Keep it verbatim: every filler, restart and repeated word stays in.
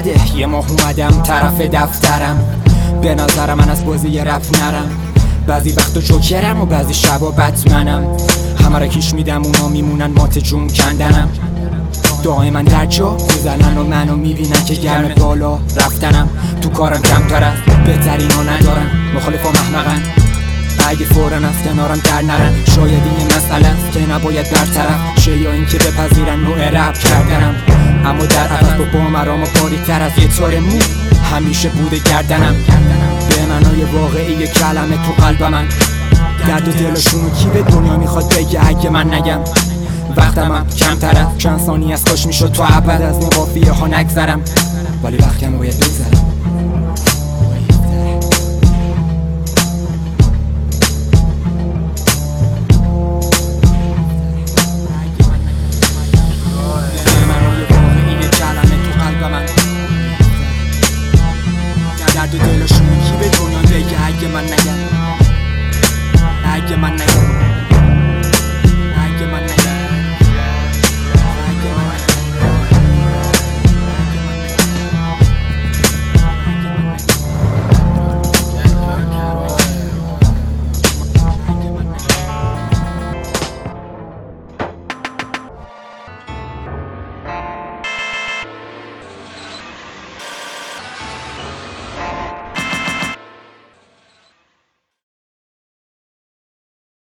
بده. یه ماه اومدم طرف دفترم، به نظر من از بازی رپ نرم. بعضی وقتا جوکرم و بعضی شبا بتمنم. همه را کیش میدم اونا میمونن مات جون کندنم. دائما در جا میزنن و منو میبینن که گرم بالا رفتنم. تو کارم کمتر است، بهترین ها ندارم. مخالفا محمقن اگه فورن از کنارم در نرن. شاید این مسئله است که نباید برطرف شه، یا این که بپذیرن نوع رپ کردنم. اما در عوض با بامرام و باریک تر از یه تار مو همیشه بوده گردنم. به معنای واقعی کلمه تو قلب من، درد و دلشونو کی به دنیا میخواد بگه اگه من نگم. وقتمم کمتره، چند ثانی از کاش میشد تو ابد از این قافیه ها نگذرم، ولی وقتم باید بگذرم.